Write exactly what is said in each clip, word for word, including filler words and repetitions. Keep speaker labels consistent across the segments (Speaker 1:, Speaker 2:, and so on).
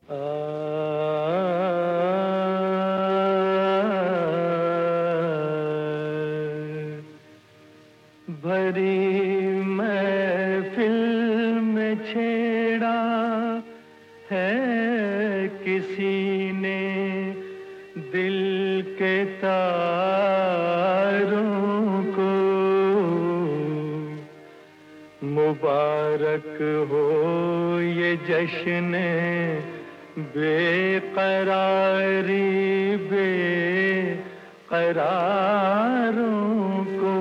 Speaker 1: भरी महफिल में छेड़ा है किसी ने दिल के तारों को। मुबारक हो ये जश्न बेकरारी बेकरारों को।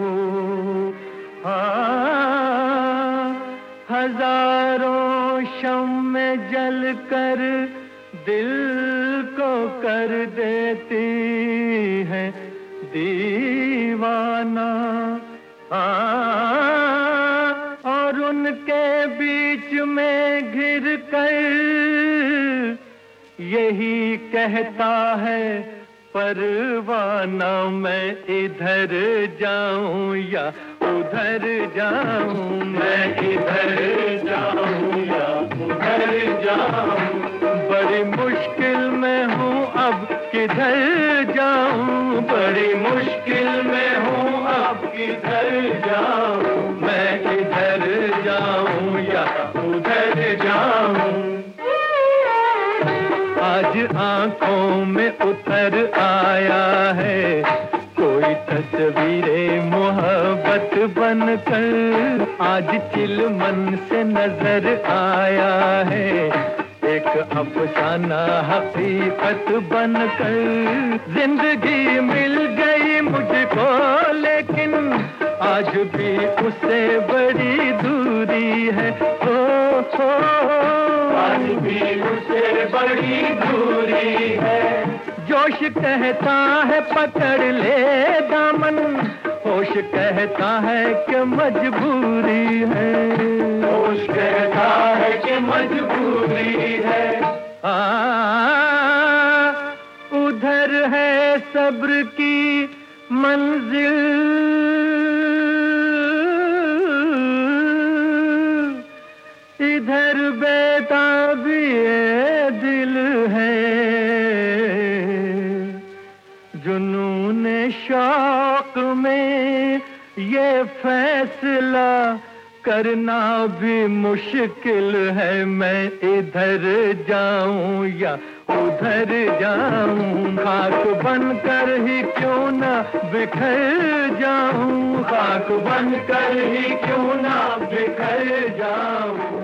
Speaker 1: हाँ, हजारों शम्में जल कर दिल को कर देती है दीवाना। हाँ, और उनके बीच में घिर कर यही कहता है परवाना, मैं इधर जाऊं या उधर जाऊं, मैं इधर जाऊं या उधर जाऊं। बड़ी मुश्किल में हूँ अब किधर जाऊं, बड़ी मुश्किल में हूँ अब किधर जाऊं। मैं इधर जाऊं या उधर जाऊं। आज आंखों में उतर आया है कोई तस्वीरे मोहब्बत बनकर। आज चिलमन से नजर आया है एक अफसाना हकीकत बनकर। जिंदगी मिल गई मुझको लेकिन आज भी उससे बड़ी दूरी है। ओ, ओ, आज भी उससे बड़ी दूरी है। जोश कहता है पकड़ ले दामन, होश कहता है कि मजबूरी है। होश कहता है कि मजबूरी है। आ, उधर है सब्र की मंजिल, इधर बेताबी दिल है। जुनून शौक में ये फैसला करना भी मुश्किल है, मैं इधर जाऊं या उधर जाऊं। खाक बनकर ही क्यों ना बिखर जाऊं, खाक बनकर ही क्यों ना बिखर जाऊं।